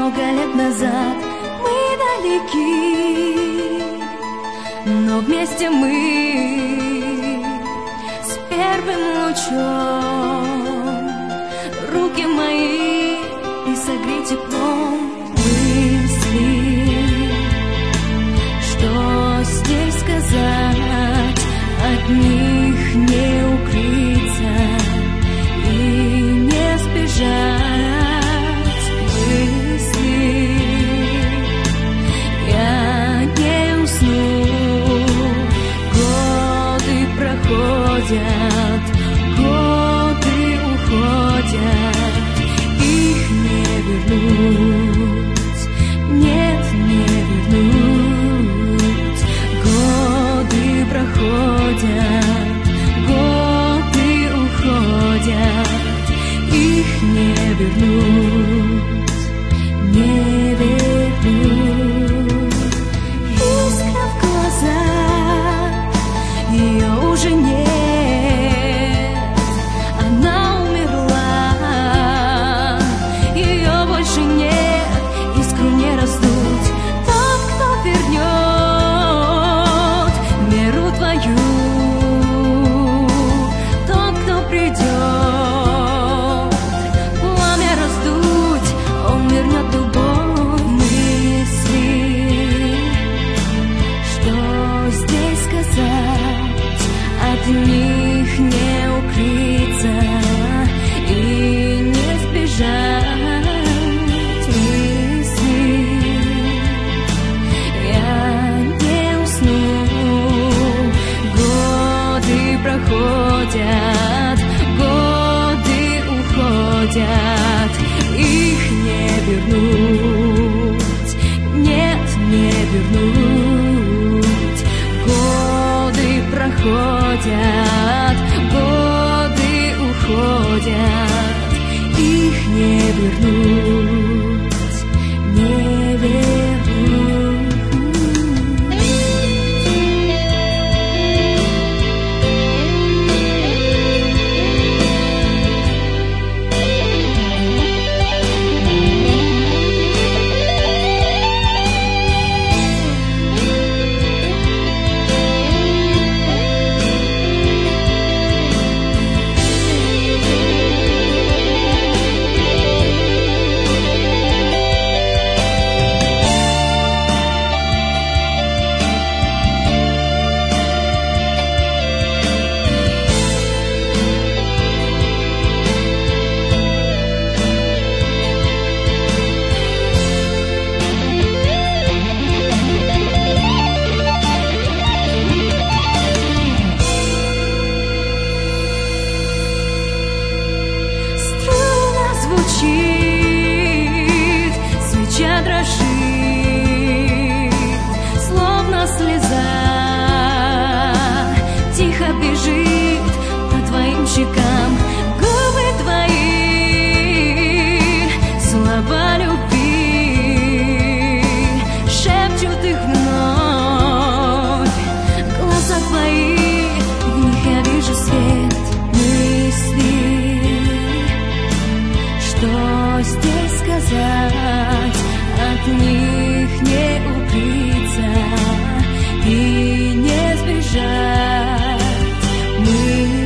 много лет назад мы далеки, но вместе мы с первым лучом. Руки мои и согрей теплом мысли, что здесь сказать, от них не укрыться и не сбежать. Годы уходят, их не вернуть, нет, не вернуть. Годы проходят, годы уходят, их не вернуть, не вернуть. Искра в глазах, ее уже нет. От них не укрыться и не сбежать мысли. Я не усну, годы проходят, годы уходят, их не вернуть, нет, не вернуть. Годы проходят, годы уходят, их не вернуть, не вернуть. Свеча дрожит, словно слеза, тихо бежит по твоим щекам. Губы твои, слова любви, шепчут их вновь. Глаза твои, в них я вижу свет мысли, что здесь сказать, от них не укрыться и не сбежать. Мы